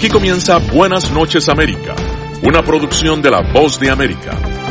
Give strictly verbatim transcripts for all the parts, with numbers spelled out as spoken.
Aquí comienza Buenas Noches América, una producción de La Voz de América.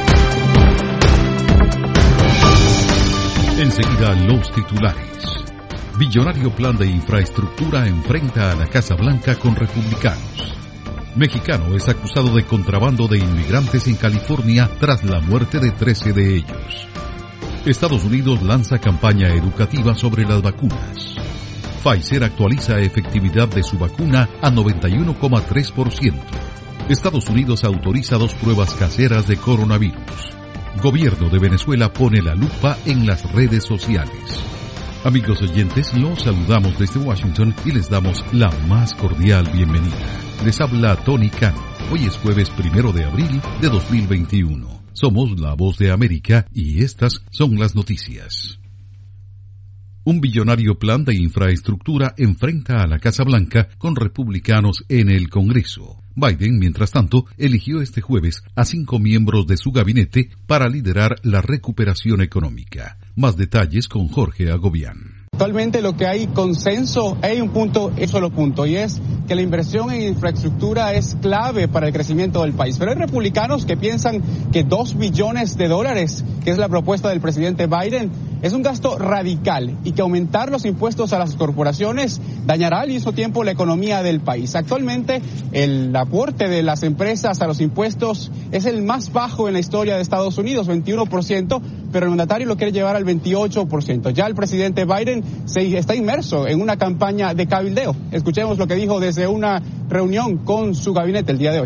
Enseguida los titulares. Billonario plan de infraestructura enfrenta a la Casa Blanca con republicanos. Mexicano es acusado de contrabando de inmigrantes en California tras la muerte de trece de ellos. Estados Unidos lanza campaña educativa sobre las vacunas. Pfizer actualiza efectividad de su vacuna a noventa y uno coma tres por ciento. Estados Unidos autoriza dos pruebas caseras de coronavirus. Gobierno de Venezuela pone la lupa en las redes sociales. Amigos oyentes, los saludamos desde Washington y les damos la más cordial bienvenida. Les habla Tony Cano. Hoy es jueves primero de abril de dos mil veintiuno. Somos La Voz de América y estas son las noticias. Un billonario plan de infraestructura enfrenta a la Casa Blanca con republicanos en el Congreso. Biden, mientras tanto, eligió este jueves a cinco miembros de su gabinete para liderar la recuperación económica. Más detalles con Jorge Agobián. Actualmente lo que hay consenso, hay un punto, un solo punto, y es que la inversión en infraestructura es clave para el crecimiento del país. Pero hay republicanos que piensan que dos billones de dólares, que es la propuesta del presidente Biden, es un gasto radical y que aumentar los impuestos a las corporaciones dañará al mismo tiempo la economía del país. Actualmente el aporte de las empresas a los impuestos es el más bajo en la historia de Estados Unidos, veintiuno por ciento, pero el mandatario lo quiere llevar al veintiocho por ciento. Ya el presidente Biden se está inmerso en una campaña de cabildeo. Escuchemos lo que dijo desde una reunión con su gabinete el día de hoy.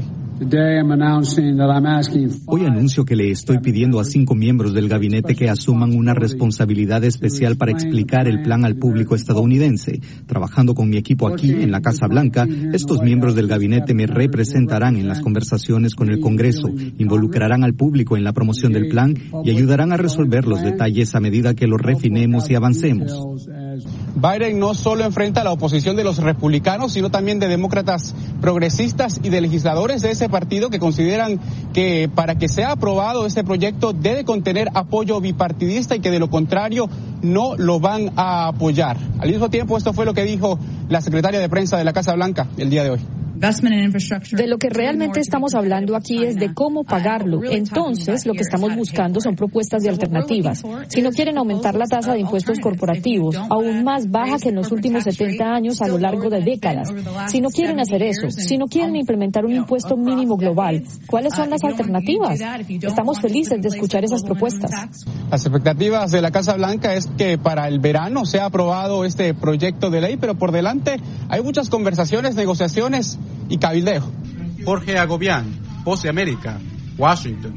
Hoy anuncio que le estoy pidiendo a cinco miembros del gabinete que asuman una responsabilidad especial para explicar el plan al público estadounidense. Trabajando con mi equipo aquí en la Casa Blanca, estos miembros del gabinete me representarán en las conversaciones con el Congreso, involucrarán al público en la promoción del plan y ayudarán a resolver los detalles a medida que lo refinemos y avancemos. Biden no solo enfrenta a la oposición de los republicanos, sino también de demócratas progresistas y de legisladores de ese partido que consideran que para que sea aprobado este proyecto debe contener apoyo bipartidista y que de lo contrario no lo van a apoyar. Al mismo tiempo, esto fue lo que dijo la secretaria de prensa de la Casa Blanca el día de hoy. De lo que realmente estamos hablando aquí es de cómo pagarlo. Entonces, lo que estamos buscando son propuestas de alternativas. Si no quieren aumentar la tasa de impuestos corporativos, aún más baja que en los últimos setenta años a lo largo de décadas. Si no quieren hacer eso, si no quieren implementar un impuesto mínimo global, ¿cuáles son las alternativas? Estamos felices de escuchar esas propuestas. Las expectativas de la Casa Blanca es que para el verano sea aprobado este proyecto de ley, pero por delante hay muchas conversaciones, negociaciones y cabildeo. Jorge Agobián, Voz de América, Washington.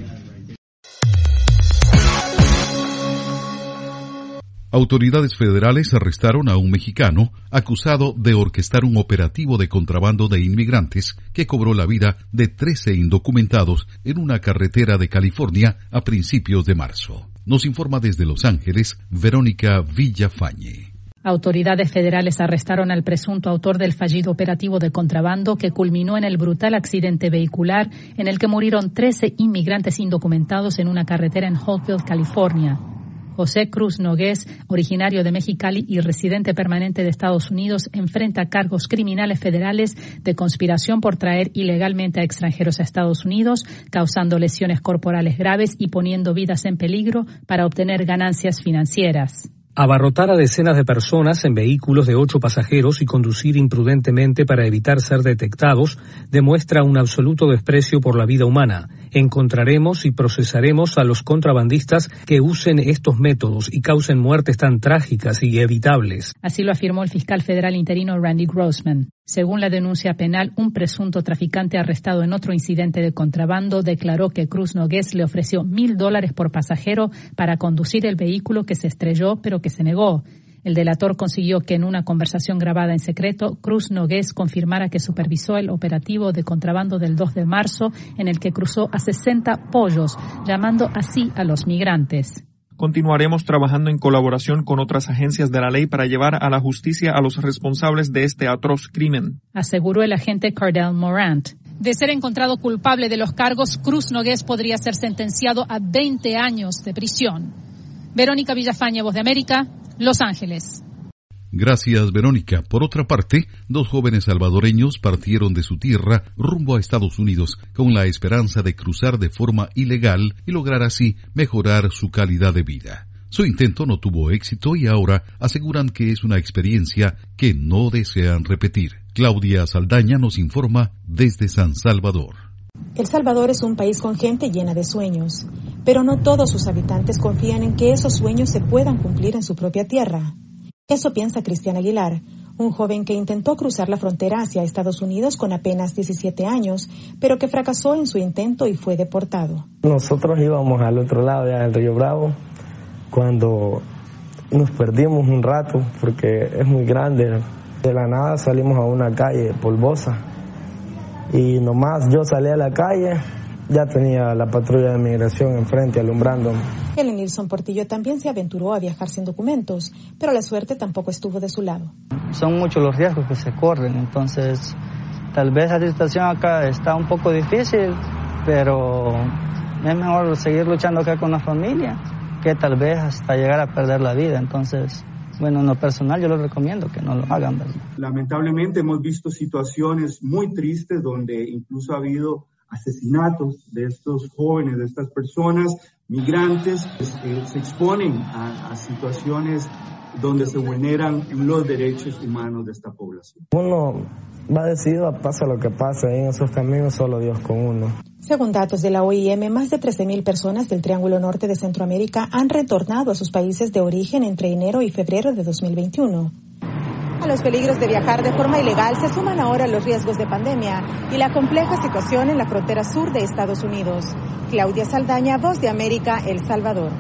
Autoridades federales arrestaron a un mexicano acusado de orquestar un operativo de contrabando de inmigrantes que cobró la vida de trece indocumentados en una carretera de California a principios de marzo. Nos informa desde Los Ángeles, Verónica Villafañe. Autoridades federales arrestaron al presunto autor del fallido operativo de contrabando que culminó en el brutal accidente vehicular en el que murieron trece inmigrantes indocumentados en una carretera en Holtfield, California. José Cruz Nogués, originario de Mexicali y residente permanente de Estados Unidos, enfrenta cargos criminales federales de conspiración por traer ilegalmente a extranjeros a Estados Unidos, causando lesiones corporales graves y poniendo vidas en peligro para obtener ganancias financieras. Abarrotar a decenas de personas en vehículos de ocho pasajeros y conducir imprudentemente para evitar ser detectados demuestra un absoluto desprecio por la vida humana. Encontraremos y procesaremos a los contrabandistas que usen estos métodos y causen muertes tan trágicas y evitables. Así lo afirmó el fiscal federal interino Randy Grossman. Según la denuncia penal, un presunto traficante arrestado en otro incidente de contrabando declaró que Cruz Nogués le ofreció mil dólares por pasajero para conducir el vehículo que se estrelló, pero que se negó. El delator consiguió que en una conversación grabada en secreto, Cruz Nogués confirmara que supervisó el operativo de contrabando del dos de marzo, en el que cruzó a sesenta pollos, llamando así a los migrantes. Continuaremos trabajando en colaboración con otras agencias de la ley para llevar a la justicia a los responsables de este atroz crimen, aseguró el agente Cardell Morant. De ser encontrado culpable de los cargos, Cruz Nogués podría ser sentenciado a veinte años de prisión. Verónica Villafañe, Voz de América, Los Ángeles. Gracias, Verónica. Por otra parte, dos jóvenes salvadoreños partieron de su tierra rumbo a Estados Unidos con la esperanza de cruzar de forma ilegal y lograr así mejorar su calidad de vida. Su intento no tuvo éxito y ahora aseguran que es una experiencia que no desean repetir. Claudia Saldaña nos informa desde San Salvador. El Salvador es un país con gente llena de sueños, pero no todos sus habitantes confían en que esos sueños se puedan cumplir en su propia tierra. Eso piensa Cristian Aguilar, un joven que intentó cruzar la frontera hacia Estados Unidos con apenas diecisiete años, pero que fracasó en su intento y fue deportado. Nosotros íbamos al otro lado ya del Río Bravo, cuando nos perdimos un rato porque es muy grande. De la nada salimos a una calle polvosa y nomás yo salí a la calle, ya tenía la patrulla de migración enfrente alumbrándome. Helen Nilsson Portillo también se aventuró a viajar sin documentos, pero la suerte tampoco estuvo de su lado. Son muchos los riesgos que se corren, entonces tal vez la situación acá está un poco difícil, pero es mejor seguir luchando acá con la familia que tal vez hasta llegar a perder la vida. Entonces, bueno, en lo personal yo les recomiendo que no lo hagan, ¿verdad? Lamentablemente hemos visto situaciones muy tristes donde incluso ha habido asesinatos de estos jóvenes, de estas personas migrantes, que se exponen a, a situaciones donde se vulneran los derechos humanos de esta población. Uno va decidido, pasa lo que pasa, en esos caminos solo Dios con uno. Según datos de la O I M, más de trece mil personas del Triángulo Norte de Centroamérica han retornado a sus países de origen entre enero y febrero de dos mil veintiuno. A los peligros de viajar de forma ilegal se suman ahora los riesgos de pandemia y la compleja situación en la frontera sur de Estados Unidos. Claudia Saldaña, Voz de América, El Salvador.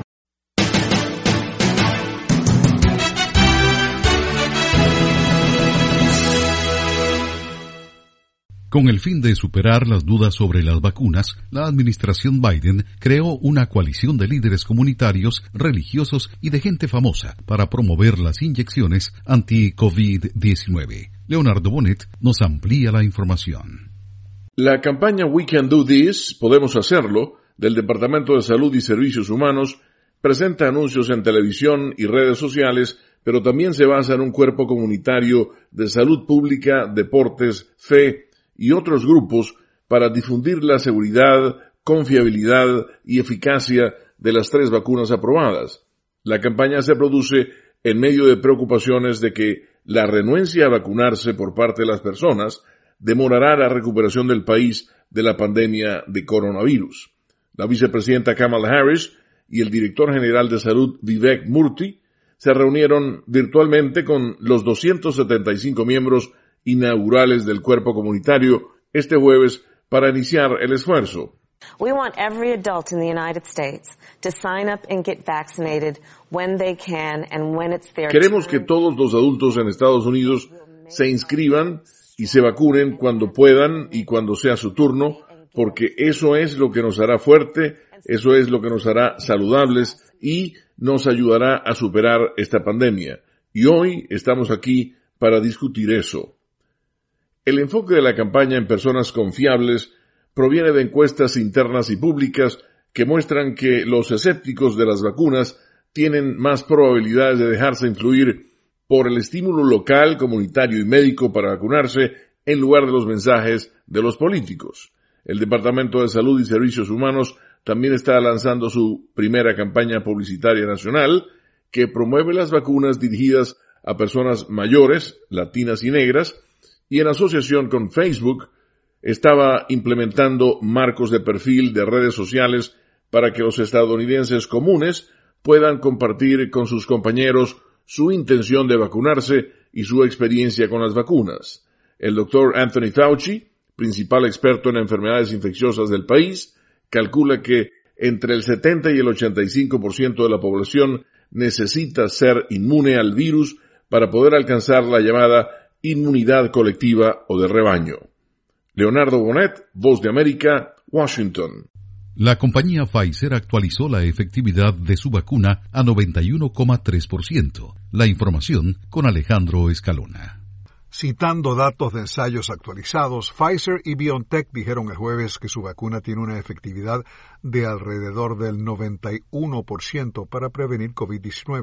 Con el fin de superar las dudas sobre las vacunas, la administración Biden creó una coalición de líderes comunitarios, religiosos y de gente famosa para promover las inyecciones anti-COVID diecinueve. Leonardo Bonet nos amplía la información. La campaña We Can Do This, Podemos Hacerlo, del Departamento de Salud y Servicios Humanos, presenta anuncios en televisión y redes sociales, pero también se basa en un cuerpo comunitario de salud pública, deportes, fe y otros grupos para difundir la seguridad, confiabilidad y eficacia de las tres vacunas aprobadas. La campaña se produce en medio de preocupaciones de que la renuencia a vacunarse por parte de las personas demorará la recuperación del país de la pandemia de coronavirus. La vicepresidenta Kamala Harris y el director general de salud Vivek Murthy se reunieron virtualmente con los doscientos setenta y cinco miembros inaugurales del cuerpo comunitario este jueves para iniciar el esfuerzo. We want every adult in the United States to sign up and get vaccinated when they can and when it's their Queremos time. que todos los adultos en Estados Unidos se inscriban y se vacunen cuando puedan y cuando sea su turno, porque eso es lo que nos hará fuerte, eso es lo que nos hará saludables y nos ayudará a superar esta pandemia. Y hoy estamos aquí para discutir eso. El enfoque de la campaña en personas confiables proviene de encuestas internas y públicas que muestran que los escépticos de las vacunas tienen más probabilidades de dejarse influir por el estímulo local, comunitario y médico para vacunarse en lugar de los mensajes de los políticos. El Departamento de Salud y Servicios Humanos también está lanzando su primera campaña publicitaria nacional que promueve las vacunas dirigidas a personas mayores, latinas y negras, y en asociación con Facebook estaba implementando marcos de perfil de redes sociales para que los estadounidenses comunes puedan compartir con sus compañeros su intención de vacunarse y su experiencia con las vacunas. El doctor Anthony Fauci, principal experto en enfermedades infecciosas del país, calcula que entre el setenta y el ochenta y cinco por ciento de la población necesita ser inmune al virus para poder alcanzar la llamada inmunidad colectiva o de rebaño. Leonardo Bonet, Voz de América, Washington. La compañía Pfizer actualizó la efectividad de su vacuna a noventa y uno coma tres por ciento. La información con Alejandro Escalona. Citando datos de ensayos actualizados, Pfizer y BioNTech dijeron el jueves que su vacuna tiene una efectividad de alrededor del noventa y uno por ciento para prevenir COVID diecinueve.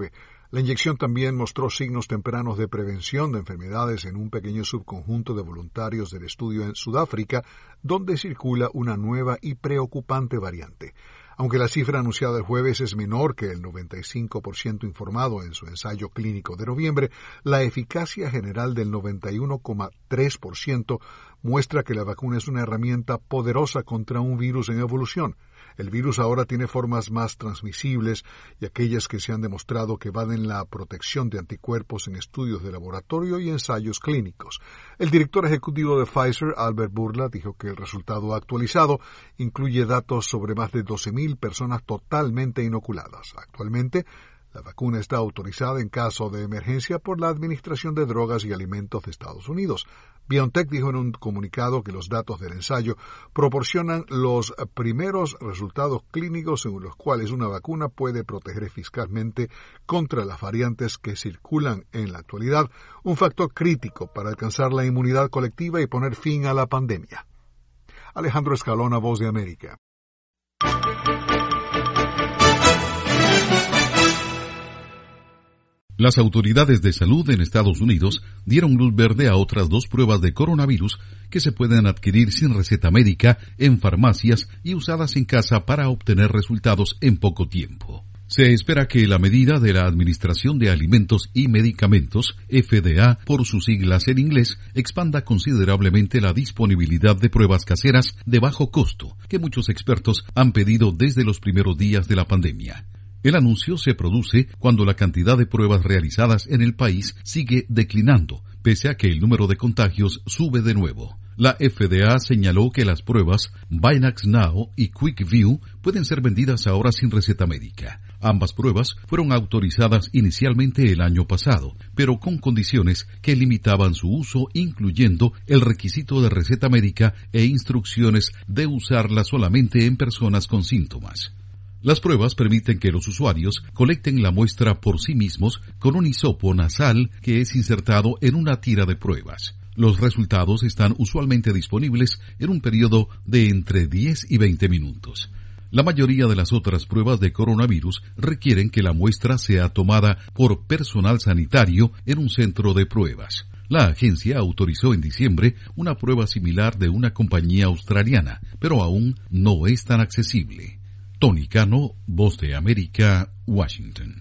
La inyección también mostró signos tempranos de prevención de enfermedades en un pequeño subconjunto de voluntarios del estudio en Sudáfrica, donde circula una nueva y preocupante variante. Aunque la cifra anunciada el jueves es menor que el noventa y cinco por ciento informado en su ensayo clínico de noviembre, la eficacia general del noventa y uno coma tres por ciento muestra que la vacuna es una herramienta poderosa contra un virus en evolución. El virus ahora tiene formas más transmisibles y aquellas que se han demostrado que evaden la protección de anticuerpos en estudios de laboratorio y ensayos clínicos. El director ejecutivo de Pfizer, Albert Bourla, dijo que el resultado actualizado incluye datos sobre más de doce mil personas totalmente inoculadas. Actualmente, la vacuna está autorizada en caso de emergencia por la Administración de Drogas y Alimentos de Estados Unidos. BioNTech dijo en un comunicado que los datos del ensayo proporcionan los primeros resultados clínicos según los cuales una vacuna puede proteger eficazmente contra las variantes que circulan en la actualidad, un factor crítico para alcanzar la inmunidad colectiva y poner fin a la pandemia. Alejandro Escalona, Voz de América. Las autoridades de salud en Estados Unidos dieron luz verde a otras dos pruebas de coronavirus que se pueden adquirir sin receta médica en farmacias y usadas en casa para obtener resultados en poco tiempo. Se espera que la medida de la Administración de Alimentos y Medicamentos, F D A por sus siglas en inglés, expanda considerablemente la disponibilidad de pruebas caseras de bajo costo que muchos expertos han pedido desde los primeros días de la pandemia. El anuncio se produce cuando la cantidad de pruebas realizadas en el país sigue declinando, pese a que el número de contagios sube de nuevo. La F D A señaló que las pruebas Binax Now y QuickView pueden ser vendidas ahora sin receta médica. Ambas pruebas fueron autorizadas inicialmente el año pasado, pero con condiciones que limitaban su uso, incluyendo el requisito de receta médica e instrucciones de usarla solamente en personas con síntomas. Las pruebas permiten que los usuarios colecten la muestra por sí mismos con un hisopo nasal que es insertado en una tira de pruebas. Los resultados están usualmente disponibles en un periodo de entre diez y veinte minutos. La mayoría de las otras pruebas de coronavirus requieren que la muestra sea tomada por personal sanitario en un centro de pruebas. La agencia autorizó en diciembre una prueba similar de una compañía australiana, pero aún no es tan accesible. Tony Cano, Voz de América, Washington.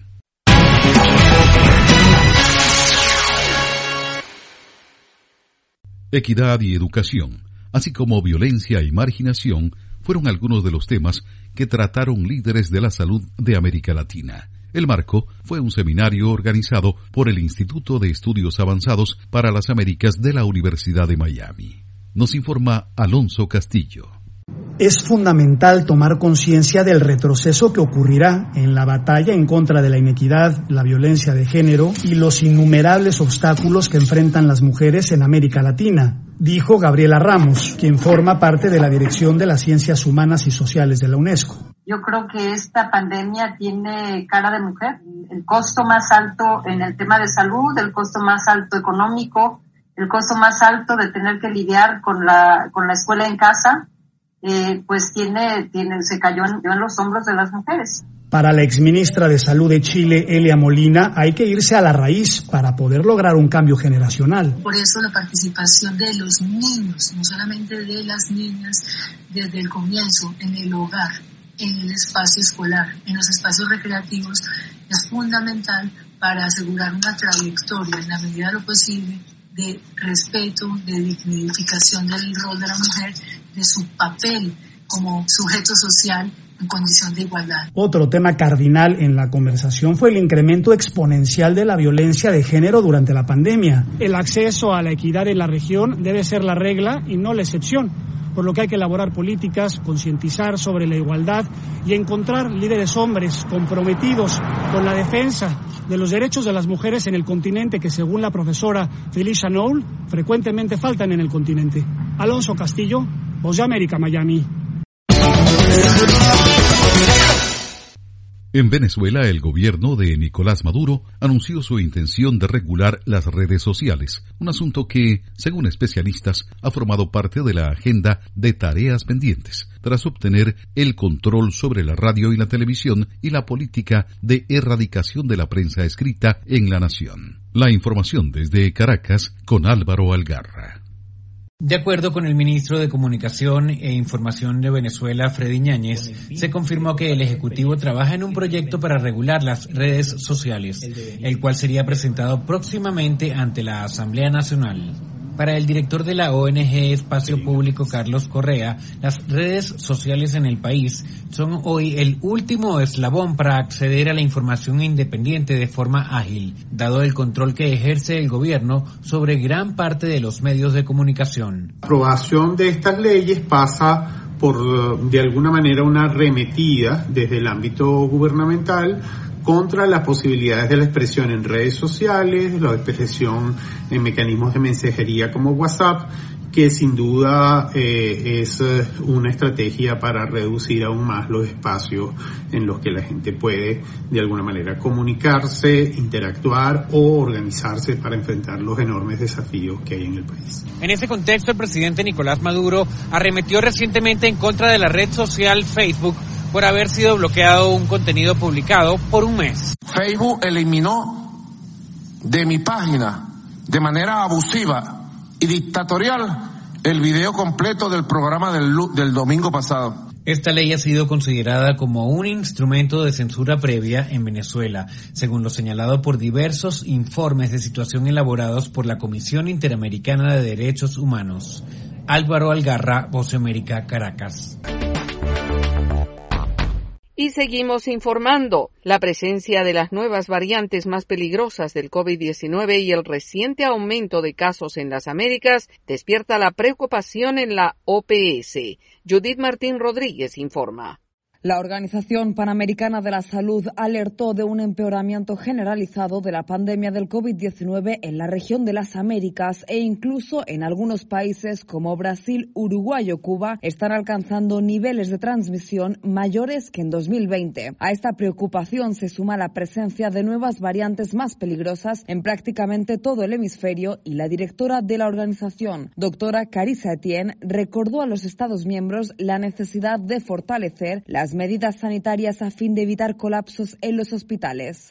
Equidad y educación, así como violencia y marginación, fueron algunos de los temas que trataron líderes de la salud de América Latina. El marco fue un seminario organizado por el Instituto de Estudios Avanzados para las Américas de la Universidad de Miami. Nos informa Alonso Castillo. Es fundamental tomar conciencia del retroceso que ocurrirá en la batalla en contra de la inequidad, la violencia de género y los innumerables obstáculos que enfrentan las mujeres en América Latina, dijo Gabriela Ramos, quien forma parte de la Dirección de las Ciencias Humanas y Sociales de la UNESCO. Yo creo que esta pandemia tiene cara de mujer. El costo más alto en el tema de salud, el costo más alto económico, el costo más alto de tener que lidiar con la, con la escuela en casa. Eh, pues tiene, tiene, se cayó en, en los hombros de las mujeres. Para la exministra de Salud de Chile, Elia Molina, hay que irse a la raíz para poder lograr un cambio generacional. Por eso la participación de los niños, no solamente de las niñas, desde el comienzo, en el hogar, en el espacio escolar, en los espacios recreativos, es fundamental para asegurar una trayectoria, en la medida de lo posible, de respeto, de dignificación del rol de la mujer, de su papel como sujeto social en condición de igualdad. Otro tema cardinal en la conversación fue el incremento exponencial de la violencia de género durante la pandemia. El acceso a la equidad en la región debe ser la regla y no la excepción, por lo que hay que elaborar políticas, concientizar sobre la igualdad y encontrar líderes hombres comprometidos con la defensa de los derechos de las mujeres en el continente que, según la profesora Felicia Knoll, frecuentemente faltan en el continente. Alonso Castillo, Voz de América, Miami. En Venezuela, el gobierno de Nicolás Maduro anunció su intención de regular las redes sociales, un asunto que, según especialistas, ha formado parte de la agenda de tareas pendientes, tras obtener el control sobre la radio y la televisión y la política de erradicación de la prensa escrita en la nación. La información desde Caracas con Álvaro Algarra. De acuerdo con el ministro de Comunicación e Información de Venezuela, Freddy Ñáñez, se confirmó que el Ejecutivo trabaja en un proyecto para regular las redes sociales, el cual sería presentado próximamente ante la Asamblea Nacional. Para el director de la O N G Espacio Público, Carlos Correa, las redes sociales en el país son hoy el último eslabón para acceder a la información independiente de forma ágil, dado el control que ejerce el gobierno sobre gran parte de los medios de comunicación. La aprobación de estas leyes pasa por, de alguna manera, una arremetida desde el ámbito gubernamental contra las posibilidades de la expresión en redes sociales, la expresión en mecanismos de mensajería como WhatsApp, que sin duda eh, es una estrategia para reducir aún más los espacios en los que la gente puede de alguna manera comunicarse, interactuar o organizarse para enfrentar los enormes desafíos que hay en el país. En ese contexto, el presidente Nicolás Maduro arremetió recientemente en contra de la red social Facebook por haber sido bloqueado un contenido publicado por un mes. Facebook eliminó de mi página de manera abusiva y dictatorial el video completo del programa del, del domingo pasado. Esta ley ha sido considerada como un instrumento de censura previa en Venezuela, según lo señalado por diversos informes de situación elaborados por la Comisión Interamericana de Derechos Humanos. Álvaro Algarra, Voz de América, Caracas. Y seguimos informando. La presencia de las nuevas variantes más peligrosas del COVID diecinueve y el reciente aumento de casos en las Américas despierta la preocupación en la O P S. Judith Martín Rodríguez informa. La Organización Panamericana de la Salud alertó de un empeoramiento generalizado de la pandemia del COVID diecinueve en la región de las Américas e incluso en algunos países como Brasil, Uruguay o Cuba están alcanzando niveles de transmisión mayores que en dos mil veinte. A esta preocupación se suma la presencia de nuevas variantes más peligrosas en prácticamente todo el hemisferio y la directora de la organización, doctora Carissa Etienne, recordó a los Estados miembros la necesidad de fortalecer las medidas sanitarias a fin de evitar colapsos en los hospitales.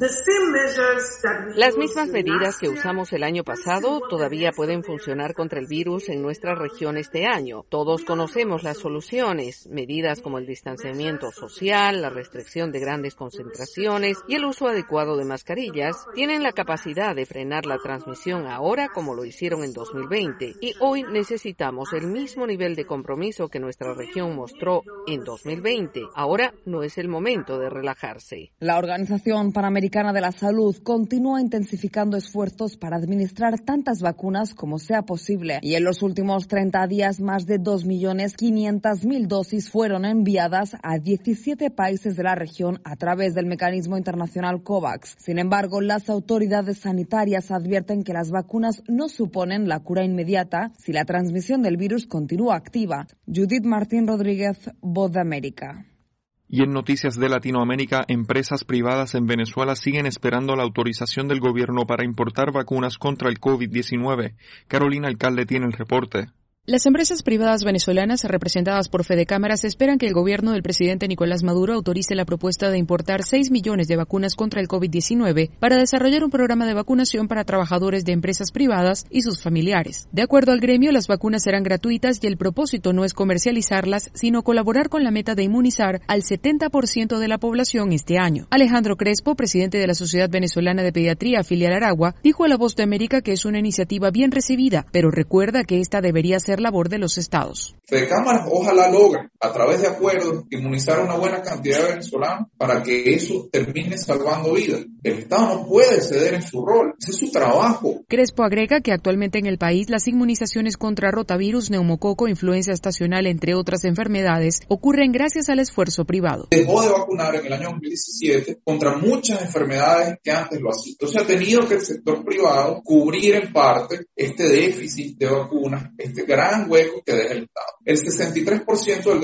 Las mismas medidas que usamos el año pasado todavía pueden funcionar contra el virus en nuestra región este año. Todos conocemos las soluciones, medidas como el distanciamiento social, la restricción de grandes concentraciones y el uso adecuado de mascarillas, tienen la capacidad de frenar la transmisión ahora como lo hicieron en dos mil veinte. Y hoy necesitamos el mismo nivel de compromiso que nuestra región mostró en dos mil veinte. Ahora no es el momento de relajarse. La Organización Panamericana de la Salud continúa intensificando esfuerzos para administrar tantas vacunas como sea posible y en los últimos treinta días más de dos millones quinientas mil dosis fueron enviadas a diecisiete países de la región a través del mecanismo internacional COVAX. Sin embargo, las autoridades sanitarias advierten que las vacunas no suponen la cura inmediata si la transmisión del virus continúa activa. Judith Martín Rodríguez, Voz de América. Y en noticias de Latinoamérica, empresas privadas en Venezuela siguen esperando la autorización del gobierno para importar vacunas contra el COVID diecinueve. Carolina Alcalde tiene el reporte. Las empresas privadas venezolanas representadas por Fede Cámaras esperan que el gobierno del presidente Nicolás Maduro autorice la propuesta de importar seis millones de vacunas contra el COVID diecinueve para desarrollar un programa de vacunación para trabajadores de empresas privadas y sus familiares. De acuerdo al gremio, las vacunas serán gratuitas y el propósito no es comercializarlas, sino colaborar con la meta de inmunizar al setenta por ciento de la población este año. Alejandro Crespo, presidente de la Sociedad Venezolana de Pediatría, filial Aragua, dijo a La Voz de América que es una iniciativa bien recibida, pero recuerda que esta debería ser labor de los estados. Fede Cámaras ojalá logre, a través de acuerdos, inmunizar a una buena cantidad de venezolanos para que eso termine salvando vidas. El Estado no puede ceder en su rol, ese es su trabajo. Crespo agrega que actualmente en el país las inmunizaciones contra rotavirus, neumococo, influenza estacional, entre otras enfermedades, ocurren gracias al esfuerzo privado. Dejó de vacunar en el año dos mil diecisiete contra muchas enfermedades que antes lo hacía. Entonces ha tenido que el sector privado cubrir en parte este déficit de vacunas, este gran hueco que deja el Estado. El sesenta y tres por ciento del gasto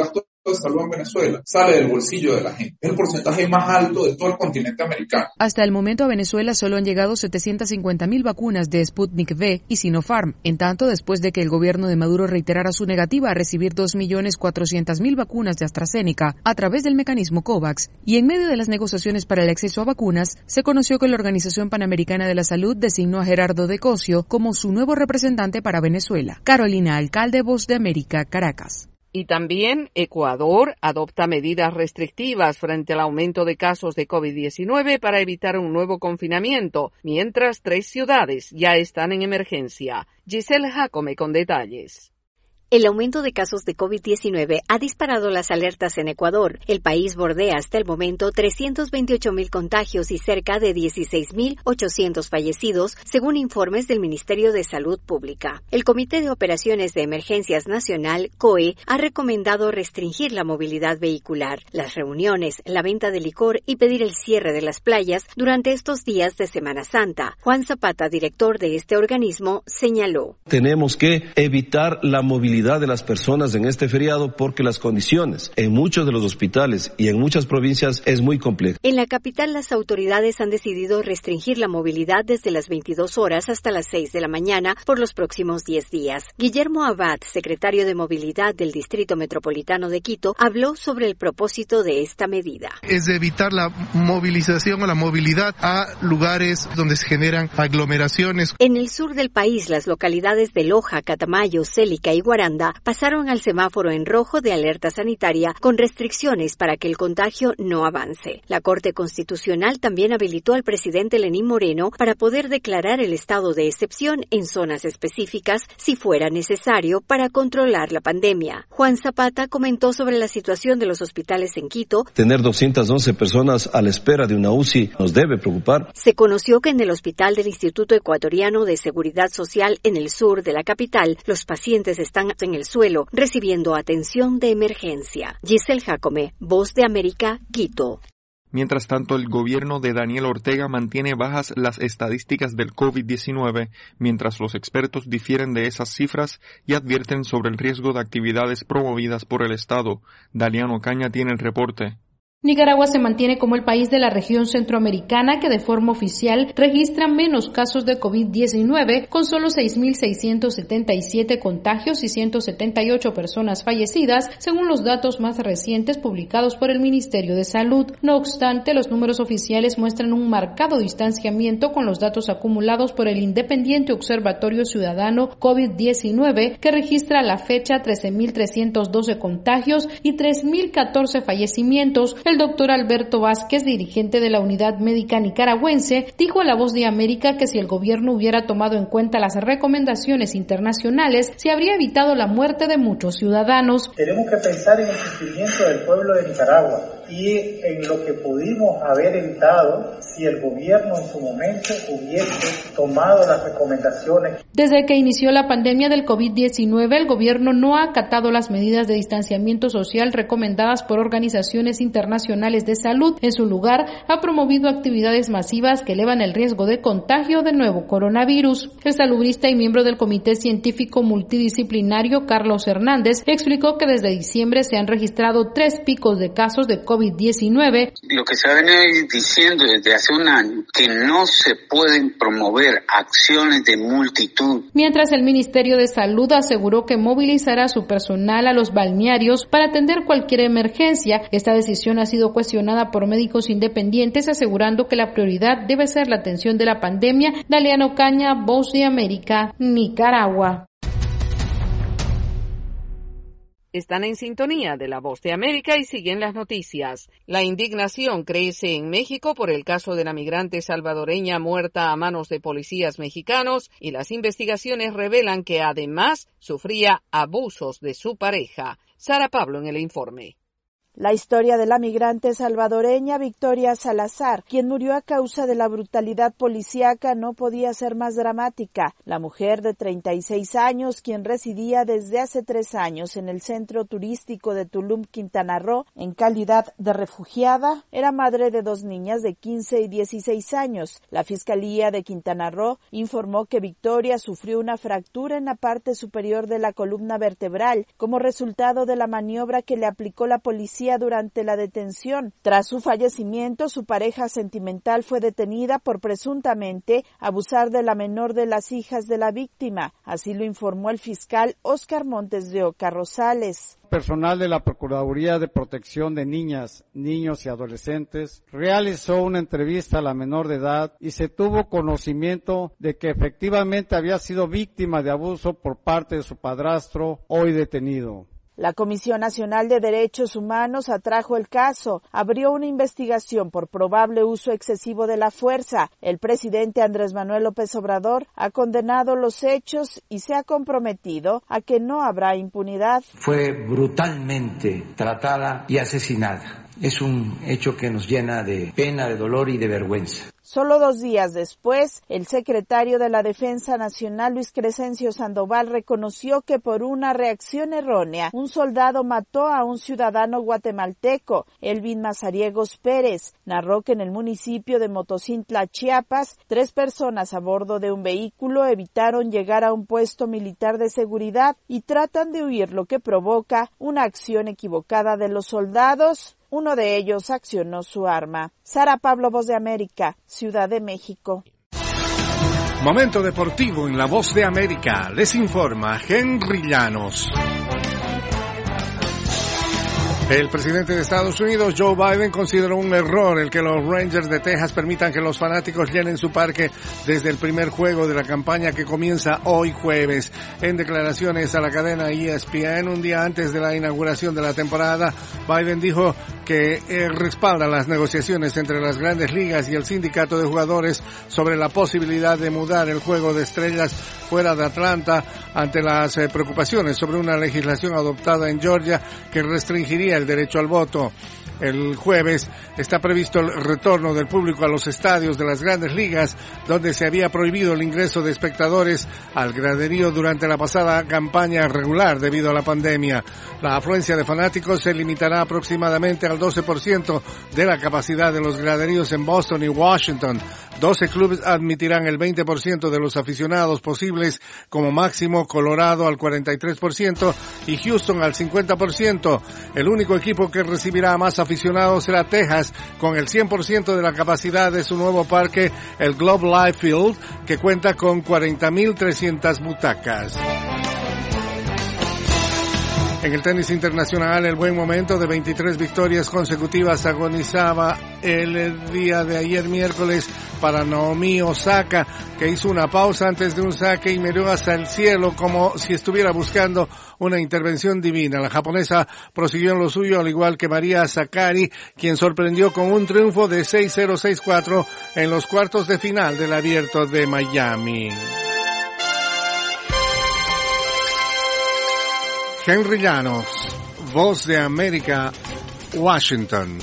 de salud en Venezuela sale del bolsillo de la gente. Es el porcentaje más alto de todo el continente americano. Hasta el momento a Venezuela solo han llegado setecientas cincuenta mil vacunas de Sputnik V y Sinopharm. En tanto, después de que el gobierno de Maduro reiterara su negativa a recibir dos millones cuatrocientas mil vacunas de AstraZeneca a través del mecanismo COVAX, y en medio de las negociaciones para el acceso a vacunas, se conoció que la Organización Panamericana de la Salud designó a Gerardo de Cosio como su nuevo representante para Venezuela. Carolina Alcalde, Voz de América, Caracas. Y también Ecuador adopta medidas restrictivas frente al aumento de casos de COVID diecinueve para evitar un nuevo confinamiento, mientras tres ciudades ya están en emergencia. Giselle Jacome con detalles. El aumento de casos de COVID diecinueve ha disparado las alertas en Ecuador. El país bordea hasta el momento trescientos veintiocho mil contagios y cerca de dieciséis mil ochocientos fallecidos, según informes del Ministerio de Salud Pública. El Comité de Operaciones de Emergencias Nacional, C O E, ha recomendado restringir la movilidad vehicular, las reuniones, la venta de licor y pedir el cierre de las playas durante estos días de Semana Santa. Juan Zapata, director de este organismo, señaló: Tenemos que evitar la movilidad de las personas en este feriado porque las condiciones en muchos de los hospitales y en muchas provincias es muy compleja. En la capital, las autoridades han decidido restringir la movilidad desde las veintidós horas hasta las seis de la mañana por los próximos diez días. Guillermo Abad, secretario de Movilidad del Distrito Metropolitano de Quito, habló sobre el propósito de esta medida. Es de evitar la movilización o la movilidad a lugares donde se generan aglomeraciones. En el sur del país, las localidades de Loja, Catamayo, Célica y Guaranda pasaron al semáforo en rojo de alerta sanitaria con restricciones para que el contagio no avance. La Corte Constitucional también habilitó al presidente Lenín Moreno para poder declarar el estado de excepción en zonas específicas si fuera necesario para controlar la pandemia. Juan Zapata comentó sobre la situación de los hospitales en Quito. Tener doscientas once personas a la espera de una U C I nos debe preocupar. Se conoció que en el hospital del Instituto Ecuatoriano de Seguridad Social en el sur de la capital, los pacientes están en el suelo, recibiendo atención de emergencia. Giselle Jacome, Voz de América, Quito. Mientras tanto, el gobierno de Daniel Ortega mantiene bajas las estadísticas del COVID diecinueve, mientras los expertos difieren de esas cifras y advierten sobre el riesgo de actividades promovidas por el Estado. Daliano Caña tiene el reporte. Nicaragua se mantiene como el país de la región centroamericana que de forma oficial registra menos casos de COVID diecinueve, con solo seis mil seiscientos setenta y siete contagios y ciento setenta y ocho personas fallecidas, según los datos más recientes publicados por el Ministerio de Salud. No obstante, los números oficiales muestran un marcado distanciamiento con los datos acumulados por el Independiente Observatorio Ciudadano COVID diecinueve, que registra a la fecha trece mil trescientos doce contagios y tres mil catorce fallecimientos. El doctor Alberto Vázquez, dirigente de la Unidad Médica Nicaragüense, dijo a La Voz de América que si el gobierno hubiera tomado en cuenta las recomendaciones internacionales, se habría evitado la muerte de muchos ciudadanos. Tenemos que pensar en el sufrimiento del pueblo de Nicaragua y en lo que pudimos haber evitado si el gobierno en su momento hubiese tomado las recomendaciones. Desde que inició la pandemia del COVID diecinueve, el gobierno no ha acatado las medidas de distanciamiento social recomendadas por organizaciones internacionales de salud. En su lugar, ha promovido actividades masivas que elevan el riesgo de contagio de nuevo coronavirus. El salubrista y miembro del Comité Científico Multidisciplinario, Carlos Hernández, explicó que desde diciembre se han registrado tres picos de casos de COVID diecinueve. Lo que se ha venido diciendo desde hace un año, que no se pueden promover acciones de multitud. Mientras el Ministerio de Salud aseguró que movilizará a su personal a los balnearios para atender cualquier emergencia. Esta decisión ha sido cuestionada por médicos independientes, asegurando que la prioridad debe ser la atención de la pandemia. Daliano Caña, Voz de América, Nicaragua. Están en sintonía de La Voz de América y siguen las noticias. La indignación crece en México por el caso de la migrante salvadoreña muerta a manos de policías mexicanos, y las investigaciones revelan que además sufría abusos de su pareja. Sara Pablo en el informe. La historia de la migrante salvadoreña Victoria Salazar, quien murió a causa de la brutalidad policíaca, no podía ser más dramática. La mujer de treinta y seis años, quien residía desde hace tres años en el centro turístico de Tulum, Quintana Roo, en calidad de refugiada, era madre de dos niñas de quince y dieciséis años. La Fiscalía de Quintana Roo informó que Victoria sufrió una fractura en la parte superior de la columna vertebral como resultado de la maniobra que le aplicó la policía durante la detención. Tras su fallecimiento, su pareja sentimental fue detenida por presuntamente abusar de la menor de las hijas de la víctima. Así lo informó el fiscal Óscar Montes de Oca Rosales. Personal de la Procuraduría de Protección de Niñas, Niños y Adolescentes realizó una entrevista a la menor de edad y se tuvo conocimiento de que efectivamente había sido víctima de abuso por parte de su padrastro, hoy detenido. La Comisión Nacional de Derechos Humanos atrajo el caso, abrió una investigación por probable uso excesivo de la fuerza. El presidente Andrés Manuel López Obrador ha condenado los hechos y se ha comprometido a que no habrá impunidad. Fue brutalmente tratada y asesinada. Es un hecho que nos llena de pena, de dolor y de vergüenza. Solo dos días después, el secretario de la Defensa Nacional, Luis Crescencio Sandoval, reconoció que por una reacción errónea, un soldado mató a un ciudadano guatemalteco, Elvin Mazariegos Pérez. Narró que en el municipio de Motocintla, Chiapas, tres personas a bordo de un vehículo evitaron llegar a un puesto militar de seguridad y tratan de huir, lo que provoca una acción equivocada de los soldados. Uno de ellos accionó su arma. Sara Pablo, Voz de América, Ciudad de México. Momento deportivo en La Voz de América. Les informa Henry Llanos. El presidente de Estados Unidos, Joe Biden, consideró un error el que los Rangers de Texas permitan que los fanáticos llenen su parque desde el primer juego de la campaña que comienza hoy jueves. En declaraciones a la cadena E S P N un día antes de la inauguración de la temporada, Biden dijo que eh, respalda las negociaciones entre las grandes ligas y el sindicato de jugadores sobre la posibilidad de mudar el juego de estrellas fuera de Atlanta ante las eh, preocupaciones sobre una legislación adoptada en Georgia que restringiría el derecho al voto. El jueves está previsto el retorno del público a los estadios de las grandes ligas, donde se había prohibido el ingreso de espectadores al graderío durante la pasada campaña regular debido a la pandemia. La afluencia de fanáticos se limitará aproximadamente al doce por ciento de la capacidad de los graderíos en Boston y Washington. doce clubes admitirán el veinte por ciento de los aficionados posibles como máximo, Colorado al cuarenta y tres por ciento y Houston al cincuenta por ciento. El único equipo que recibirá más aficionados será Texas, con el cien por ciento de la capacidad de su nuevo parque, el Globe Life Field, que cuenta con cuarenta mil trescientas butacas. En el tenis internacional, el buen momento de veintitrés victorias consecutivas agonizaba el día de ayer miércoles para Naomi Osaka, que hizo una pausa antes de un saque y miró hacia el cielo como si estuviera buscando una intervención divina. La japonesa prosiguió en lo suyo, al igual que María Sakkari, quien sorprendió con un triunfo de seis cero seis cuatro en los cuartos de final del Abierto de Miami. Henry Llanos, Voz de América, Washington.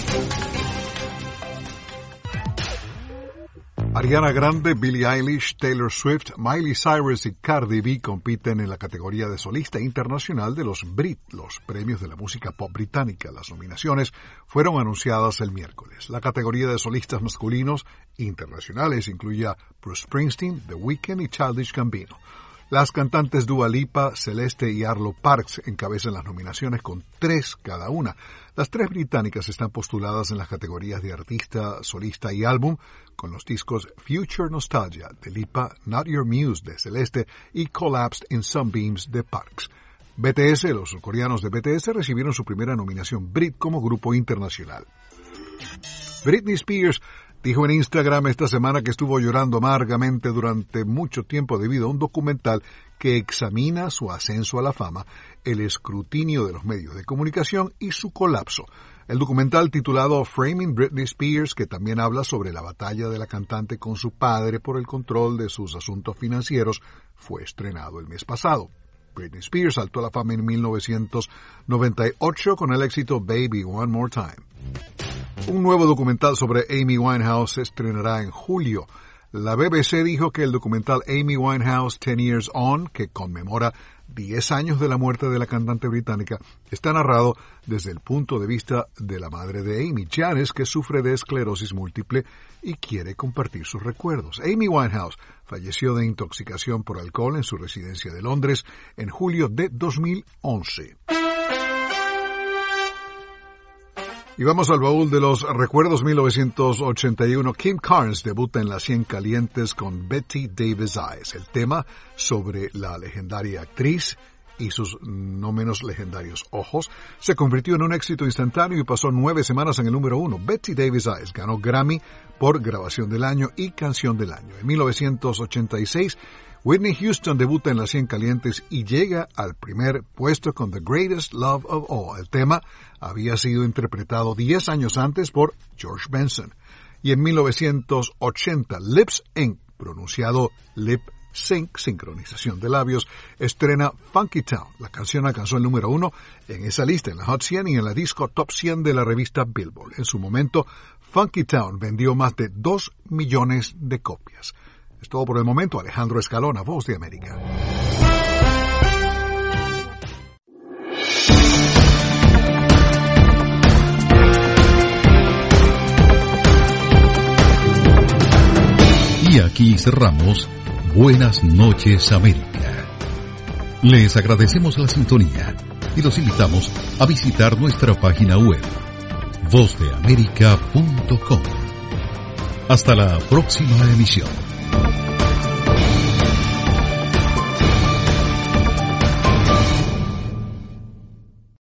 Ariana Grande, Billie Eilish, Taylor Swift, Miley Cyrus y Cardi B compiten en la categoría de solista internacional de los Brit, los premios de la música pop británica. Las nominaciones fueron anunciadas el miércoles. La categoría de solistas masculinos internacionales incluye a Bruce Springsteen, The Weeknd y Childish Gambino. Las cantantes Dua Lipa, Celeste y Arlo Parks encabezan las nominaciones con tres cada una. Las tres británicas están postuladas en las categorías de artista, solista y álbum, con los discos Future Nostalgia de Lipa, Not Your Muse de Celeste y Collapsed in Sunbeams de Parks. B T S, los surcoreanos de B T S, recibieron su primera nominación Brit como grupo internacional. Britney Spears dijo en Instagram esta semana que estuvo llorando amargamente durante mucho tiempo debido a un documental que examina su ascenso a la fama, el escrutinio de los medios de comunicación y su colapso. El documental titulado Framing Britney Spears, que también habla sobre la batalla de la cantante con su padre por el control de sus asuntos financieros, fue estrenado el mes pasado. Britney Spears saltó a la fama en mil novecientos noventa y ocho con el éxito Baby One More Time. Un nuevo documental sobre Amy Winehouse se estrenará en julio. La B B C dijo que el documental Amy Winehouse Ten Years On, que conmemora diez años de la muerte de la cantante británica, está narrado desde el punto de vista de la madre de Amy, Janice, que sufre de esclerosis múltiple y quiere compartir sus recuerdos. Amy Winehouse falleció de intoxicación por alcohol en su residencia de Londres en julio de dos mil once. Y vamos al baúl de los recuerdos. Mil novecientos ochenta y uno, Kim Carnes debuta en Las cien Calientes con Betty Davis Eyes, el tema sobre la legendaria actriz y sus no menos legendarios ojos. Se convirtió en un éxito instantáneo y pasó nueve semanas en el número uno. Betty Davis Eyes ganó Grammy por grabación del año y canción del año. En mil novecientos ochenta y seis, Whitney Houston debuta en Las cien Calientes y llega al primer puesto con The Greatest Love of All. El tema había sido interpretado diez años antes por George Benson. Y en mil novecientos ochenta, Lips Incorporated, pronunciado Lip Sync, sincronización de labios, estrena Funky Town. La canción alcanzó el número uno en esa lista, en la Hot cien y en la disco Top cien de la revista Billboard. En su momento, Funky Town vendió más de dos millones de copias. Es todo por el momento. Alejandro Escalona, Voz de América. Y aquí cerramos Buenas noches, América. Les agradecemos la sintonía y los invitamos a visitar nuestra página web voz de américa punto com. Hasta la próxima emisión.